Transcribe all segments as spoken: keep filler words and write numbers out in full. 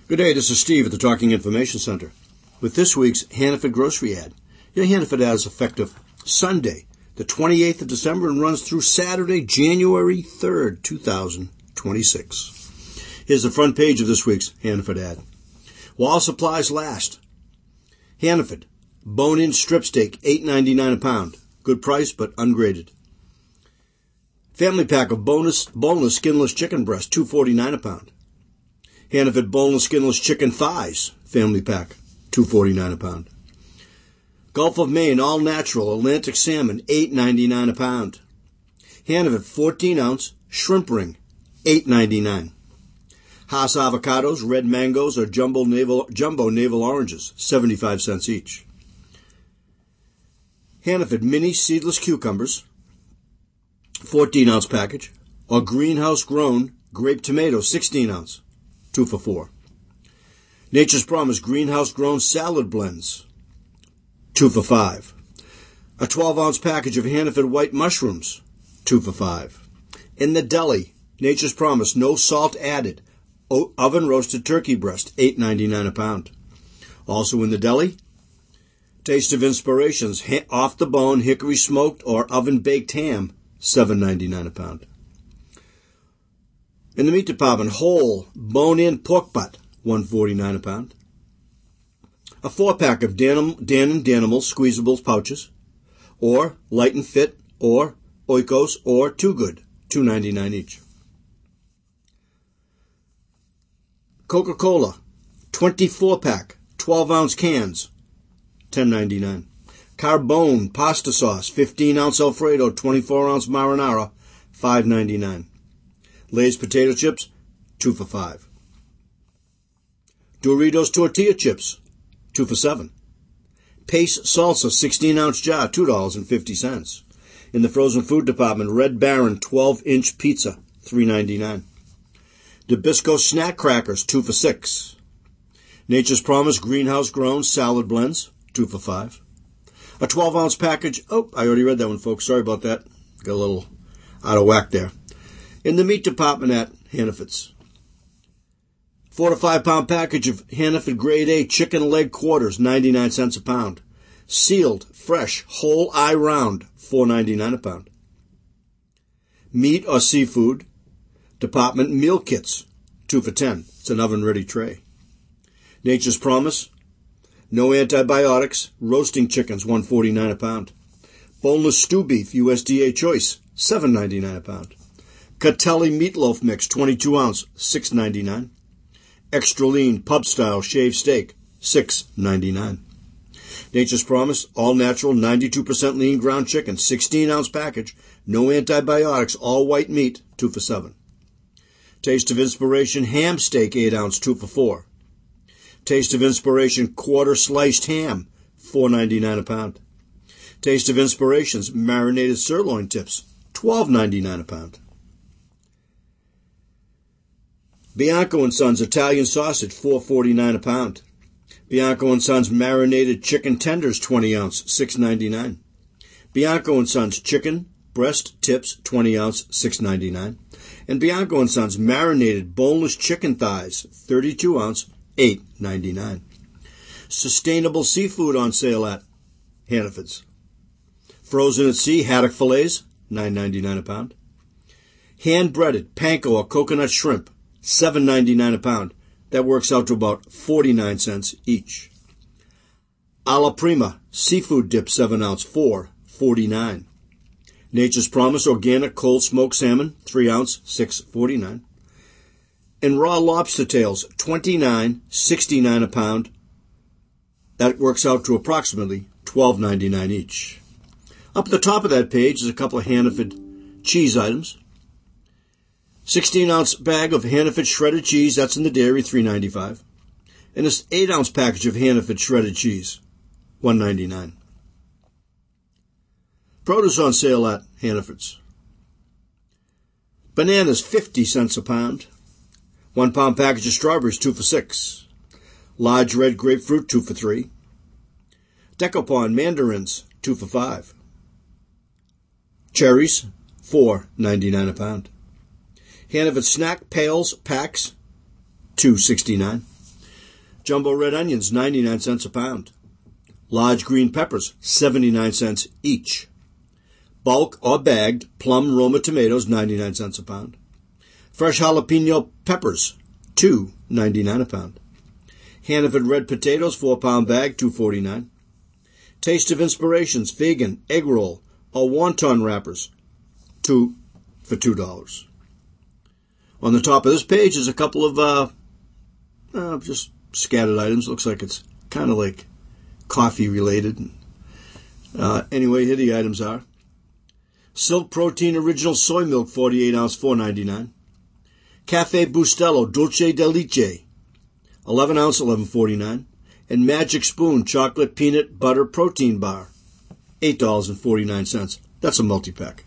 Good day, this is Steve at the Talking Information Center with this week's Hannaford grocery ad. Your Hannaford ad is effective Sunday, the twenty-eighth of December, and runs through Saturday, January third, two thousand twenty-six. Here's the front page of this week's Hannaford ad. While supplies last. Hannaford, bone-in strip steak, eight ninety-nine a pound. Good price, but ungraded. Family pack of bonus, boneless, skinless chicken breast, two forty-nine a pound. Hannaford boneless, skinless chicken thighs, family pack, two forty-nine a pound. Gulf of Maine all natural Atlantic salmon, eight ninety-nine a pound. Hannaford fourteen ounce shrimp ring, eight ninety-nine. Hass avocados, red mangoes, or jumbo navel jumbo navel oranges, seventy-five cents each. Hannaford mini seedless cucumbers, fourteen ounce package, or greenhouse grown grape tomatoes, sixteen ounce. Two for four. Nature's Promise greenhouse grown salad blends, two for five. A twelve ounce package of Hannaford white mushrooms, two for five. In the deli, Nature's Promise no salt added oven roasted turkey breast, eight ninety-nine a pound. Also in the deli, Taste of Inspirations off the bone hickory smoked or oven baked ham, seven ninety-nine a pound. In the meat department, whole, bone-in pork butt, one forty-nine a pound. A four-pack of Dan, Dan and Danimal squeezables pouches, or Light and Fit, or Oikos, or Too Good, two ninety-nine each. Coca-Cola, twenty-four pack, twelve ounce cans, ten ninety-nine. Carbone pasta sauce, fifteen ounce Alfredo, twenty-four ounce marinara, five ninety-nine. Lay's potato chips, two for five. Doritos tortilla chips, two for seven. Pace salsa, sixteen ounce jar, two dollars and fifty cents. In the frozen food department, Red Baron twelve inch pizza, three ninety-nine. Nabisco snack crackers, two for six. Nature's Promise greenhouse grown salad blends, two for five. A twelve ounce package. Oh, I already read that one, folks. Sorry about that. Got a little out of whack there. In the meat department at Hannaford's, four to five pound package of Hannaford Grade A chicken leg quarters, ninety-nine cents a pound. Sealed, fresh, whole eye round, four ninety-nine a pound. Meat or seafood department meal kits, two for ten. It's an oven ready tray. Nature's Promise, no antibiotics, roasting chickens, one forty-nine a pound. Boneless stew beef, U S D A choice, seven ninety-nine a pound. Catelli meatloaf mix, twenty-two ounce, six ninety-nine. Extra lean pub style shaved steak, six ninety-nine. Nature's Promise all natural ninety-two percent lean ground chicken, sixteen ounce package, no antibiotics, all white meat, two for seven. Taste of Inspiration ham steak, eight ounce, two for four. Taste of Inspiration quarter sliced ham, four ninety-nine a pound. Taste of Inspiration's marinated sirloin tips, twelve ninety-nine a pound. Bianco and Sons Italian sausage, four forty-nine a pound. Bianco and Sons marinated chicken tenders, twenty ounce, six ninety-nine. Bianco and Sons chicken breast tips, twenty ounce, six ninety-nine. And Bianco and Sons marinated boneless chicken thighs, thirty-two ounce, eight ninety-nine. Sustainable seafood on sale at Hannaford's. Frozen at sea haddock fillets, nine ninety-nine a pound. Hand breaded panko or coconut shrimp, seven ninety-nine a pound. That works out to about forty-nine cents each. Alla Prima seafood dip, seven ounce, four forty-nine. Nature's Promise organic cold smoked salmon, three ounce, six forty-nine. And raw lobster tails, twenty-nine sixty-nine a pound. That works out to approximately twelve ninety-nine each. Up at the top of that page is a couple of Hannaford cheese items. sixteen ounce bag of Hannaford shredded cheese, that's in the dairy, three ninety-five. And this eight ounce package of Hannaford shredded cheese, one ninety-nine. Produce on sale at Hannaford's. Bananas, fifty cents a pound. One pound package of strawberries, two for six. Large red grapefruit, two for three. Decopon mandarins, two for five. Cherries, four ninety-nine a pound. Hannaford snack pails packs, two sixty-nine. Jumbo red onions, ninety-nine cents a pound. Large green peppers, seventy-nine cents each. Bulk or bagged plum Roma tomatoes, ninety-nine cents a pound. Fresh jalapeno peppers, two ninety-nine a pound. Hannaford red potatoes, four pound bag, two forty-nine. Taste of Inspirations vegan egg roll or wonton wrappers, two for two dollars. On the top of this page is a couple of uh, uh just scattered items. Looks like it's kind of like coffee related. Uh, anyway, here the items are: Silk Protein Original Soy Milk, forty-eight ounce, four ninety-nine. Cafe Bustelo Dulce de Leche, eleven ounce, eleven forty-nine. And Magic Spoon Chocolate Peanut Butter Protein Bar, eight dollars and forty-nine cents. That's a multi-pack.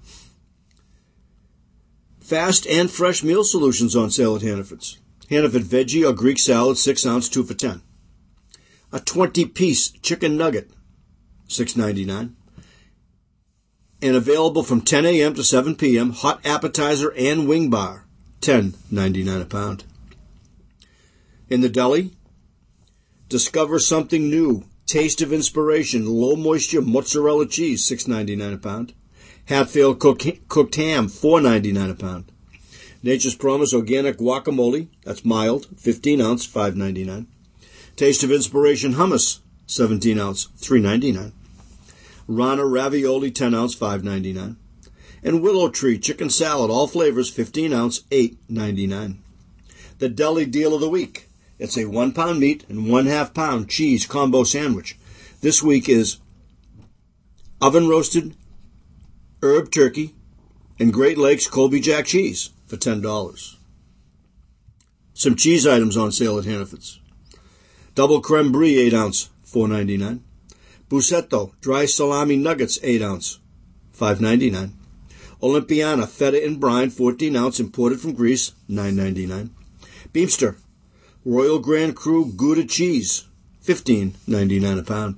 Fast and fresh meal solutions on sale at Hannaford's. Hannaford Veggie or Greek Salad, six ounce, two for ten. A twenty-piece chicken nugget, six ninety-nine. And available from ten a.m. to seven p.m., hot appetizer and wing bar, ten ninety-nine a pound. In the deli, discover something new. Taste of Inspiration low moisture mozzarella cheese, six ninety-nine a pound. Hatfield cook, cooked ham, four ninety-nine a pound. Nature's Promise organic guacamole, that's mild, fifteen ounce, five ninety-nine. Taste of Inspiration hummus, seventeen ounce, three ninety-nine. Rana ravioli, ten ounce, five ninety-nine. And Willow Tree chicken salad, all flavors, fifteen ounce, eight ninety-nine. The deli deal of the week. It's a one pound meat and one half pound cheese combo sandwich. This week is oven roasted herb turkey and Great Lakes Colby Jack cheese for ten dollars. Some cheese items on sale at Hannaford's. Double creme brie, eight ounce, four ninety-nine. Bussetto dry salami nuggets, eight ounce, five ninety-nine. Olympiana feta and brine, fourteen ounce, imported from Greece, nine ninety-nine. Beemster Royal Grand Cru Gouda cheese, fifteen ninety-nine a pound.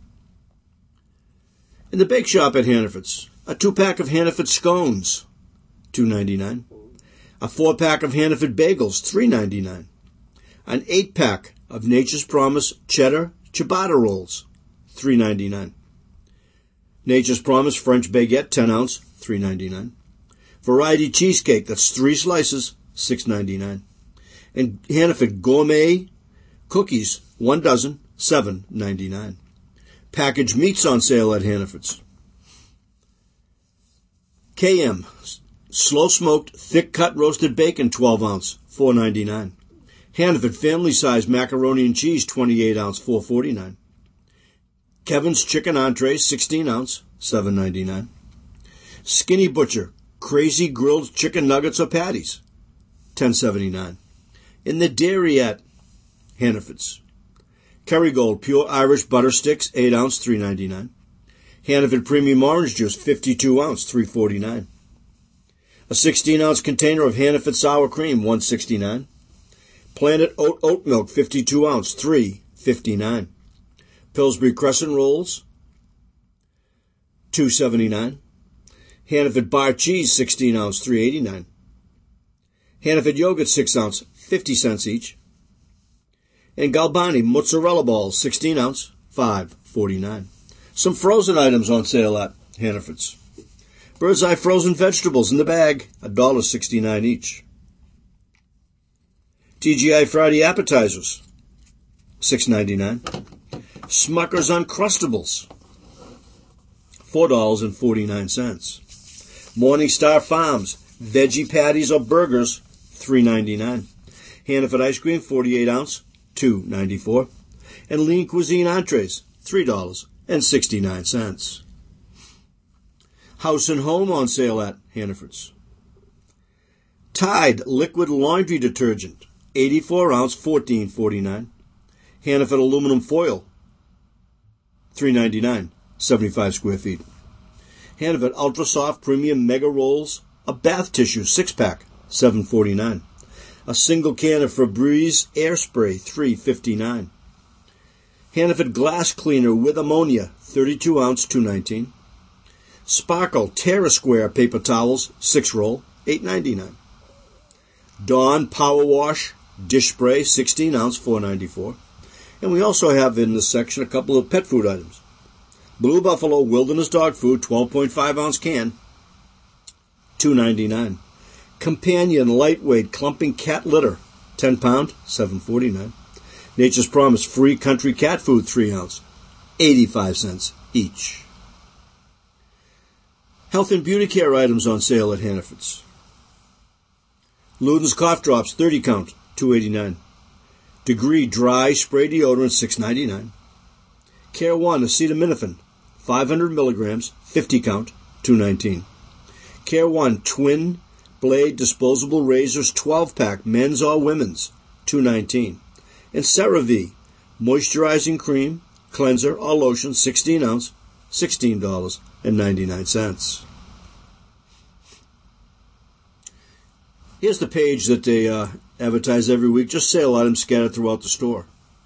In the bake shop at Hannaford's, a two-pack of Hannaford scones, two ninety-nine. A four-pack of Hannaford bagels, three ninety-nine. An eight-pack of Nature's Promise cheddar ciabatta rolls, three ninety-nine. Nature's Promise French baguette, ten ounce, three ninety-nine. Variety cheesecake, that's three slices, six ninety-nine. And Hannaford gourmet cookies, one dozen, seven ninety-nine. Packaged meats on sale at Hannaford's. K M slow smoked thick cut roasted bacon, twelve ounce, four ninety-nine. Hannaford family size macaroni and cheese, twenty-eight ounce, four forty-nine. Kevin's chicken entrees, sixteen ounce, seven ninety-nine. Skinny Butcher crazy grilled chicken nuggets or patties, ten seventy-nine. In the dairy at Hannaford's. Kerrygold pure Irish butter sticks, eight ounce, three ninety-nine. Hannaford premium orange juice, fifty-two ounce, three forty-nine. A sixteen ounce container of Hannaford sour cream, one sixty-nine. Planet oat oat milk, fifty-two ounce, three fifty-nine. Pillsbury crescent rolls, two seventy-nine. Hannaford bar cheese, sixteen ounce, three eighty-nine. Hannaford yogurt, six ounce, fifty cents each. And Galbani mozzarella balls, sixteen ounce, five forty-nine. Some frozen items on sale at Hannaford's. Bird's Eye frozen vegetables in the bag, one dollar sixty-nine each. T G I Friday appetizers, six ninety-nine. Smucker's Uncrustables, four dollars and forty-nine cents. Morningstar Farms veggie patties or burgers, three ninety-nine. Hannaford ice cream, forty-eight ounce, two ninety-four. And Lean Cuisine entrees, three dollars and sixty-nine cents. House and Home on sale at Hannaford's. Tide liquid laundry detergent, eighty-four ounce, fourteen forty-nine. Hannaford aluminum foil, three ninety-nine, seventy-five square feet. Hannaford ultra soft premium mega rolls, a bath tissue six pack, seven forty-nine. A single can of Febreze air spray, three fifty-nine. Hannaford glass cleaner with ammonia, thirty-two ounce, two nineteen. Sparkle Terra Square paper towels, six roll, eight ninety-nine. Dawn Power Wash Dish spray, sixteen ounce, four ninety-four. And we also have in this section a couple of pet food items. Blue Buffalo Wilderness Dog Food, twelve point five ounce can, two ninety-nine. Companion Lightweight Clumping Cat Litter, ten pound, seven forty-nine. Nature's Promise Free Country Cat Food, three ounce, eighty-five cents each. Health and beauty care items on sale at Hannaford's. Luden's Cough Drops, thirty count, two eighty-nine. Degree Dry Spray Deodorant, six ninety-nine. Care One Acetaminophen, five hundred milligrams, fifty count, two nineteen. Care One Twin Blade Disposable Razors, twelve pack, men's or women's, two nineteen. And CeraVe Moisturizing Cream, Cleanser or Lotion, sixteen ounce, sixteen dollars and ninety-nine cents. Here's the page that they uh, advertise every week, just sale items scattered throughout the store.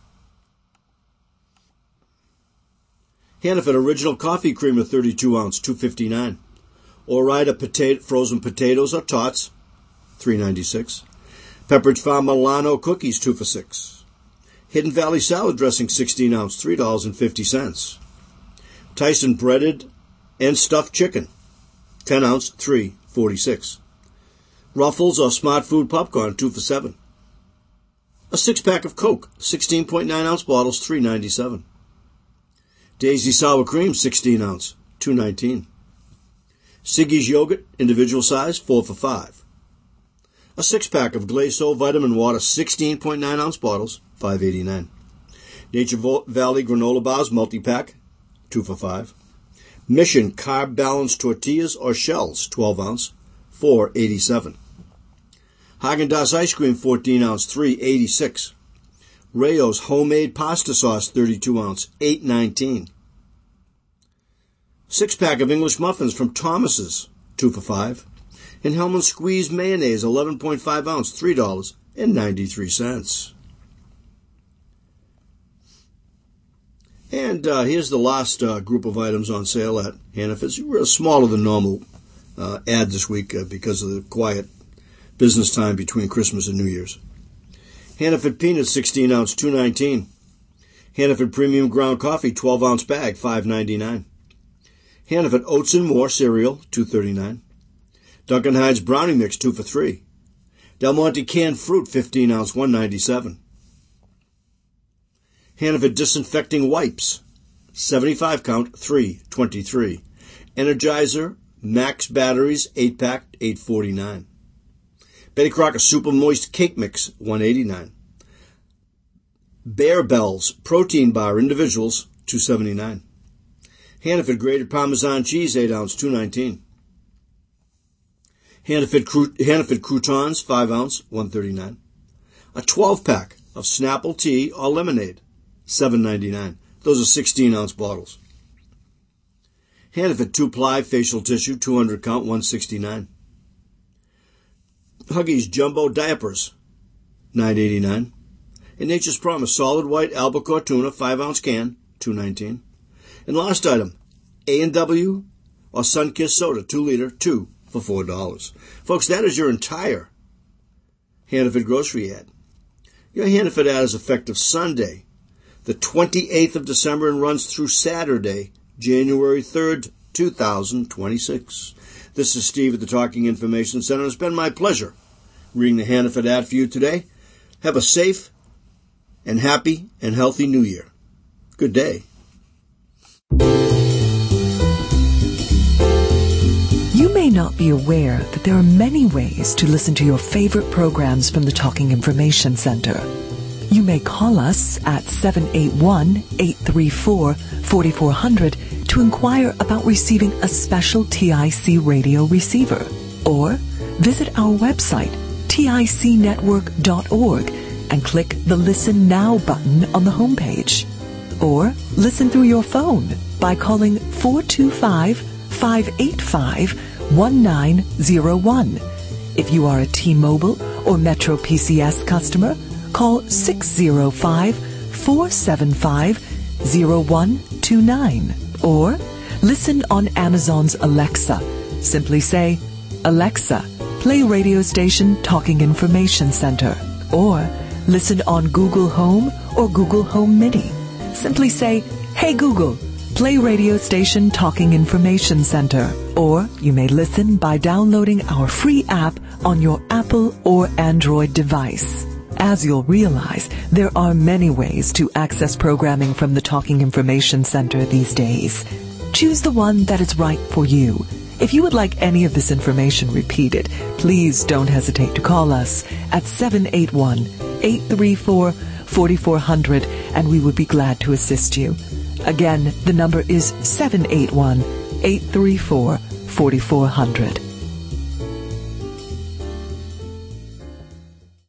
Hannaford Original Coffee Creamer, thirty-two ounce, two fifty-nine. Ore-Ida potato, frozen potatoes or tots, three ninety-six. Pepperidge Farm Milano cookies, two for six. Hidden Valley salad dressing, sixteen ounce, three dollars and fifty cents. Tyson breaded and stuffed chicken, ten ounce, three forty-six. Ruffles or Smart Food popcorn, two for seven. A six pack of Coke, sixteen point nine ounce bottles, three ninety-seven. Daisy sour cream, sixteen ounce, two nineteen. Siggy's yogurt, individual size, four for five. A six pack of Glaceau vitamin water, sixteen point nine ounce bottles, five eighty-nine. Nature Valley granola bars, multi-pack, two for five. Mission carb balanced tortillas or shells, twelve ounce, four eighty-seven. Haagen-Dazs ice cream, fourteen ounce, three eighty-six. Rayo's homemade pasta sauce, thirty-two ounce, eight nineteen. Six pack of English muffins from Thomas's, two for five. And Hellman Squeeze mayonnaise, eleven point five ounce, three dollars and ninety-three cents. And uh, here's the last uh, group of items on sale at Hannaford's. It's smaller than normal uh, ad this week uh, because of the quiet business time between Christmas and New Year's. Hannaford Peanuts, sixteen ounce, two nineteen. Hannaford Premium Ground Coffee, twelve ounce bag, five ninety-nine. Hannaford Oats and More cereal, two thirty-nine. Duncan Hines Brownie Mix, two for three. Del Monte Canned Fruit, fifteen ounce, one ninety-seven. Hannaford Disinfecting Wipes, seventy-five count, three twenty-three. Energizer Max Batteries, eight pack, eight forty-nine. Betty Crocker Super Moist Cake Mix, one eighty-nine. Bear Bells Protein Bar Individuals, two seventy-nine. Hannaford Grated Parmesan Cheese, eight ounce, two nineteen. Hannaford, Cru- Hannaford Croutons, five ounce, one thirty-nine. A twelve pack of Snapple Tea or Lemonade, seven ninety-nine. Those are sixteen ounce bottles. Hannaford two ply Facial Tissue, two hundred count, one sixty-nine. Huggies Jumbo Diapers, nine eighty-nine. And Nature's Promise Solid White Albacore Tuna, five ounce can, two nineteen. And last item, A and W or Sunkist Soda, two liter, two for four dollars. Folks, that is your entire Hannaford grocery ad. Your Hannaford ad is effective Sunday, the twenty-eighth of December, and runs through Saturday, January third, two thousand twenty-six. This is Steve at the Talking Information Center. It's been my pleasure reading the Hannaford ad for you today. Have a safe and happy and healthy New Year. Good day. You may not be aware that there are many ways to listen to your favorite programs from the Talking Information Center. You may call us at seven eight one, eight three four, four four zero zero to inquire about receiving a special T I C radio receiver, or visit our website, tic network dot org, and click the Listen Now button on the homepage. Or listen through your phone by calling four two five, five eight five, one nine zero one. If you are a T-Mobile or Metro P C S customer, call six zero five, four seven five, zero one two nine. Or listen on Amazon's Alexa. Simply say, Alexa, play radio station Talking Information Center. Or listen on Google Home or Google Home Mini. Simply say, "Hey Google, play radio station Talking Information Center." Or you may listen by downloading our free app on your Apple or Android device. As you'll realize, there are many ways to access programming from the Talking Information Center these days. Choose the one that is right for you. If you would like any of this information repeated, please don't hesitate to call us at seven eight one, eight three four, four four zero zero and we would be glad to assist you. Again, the number is seven eight one, eight three four, four four zero zero.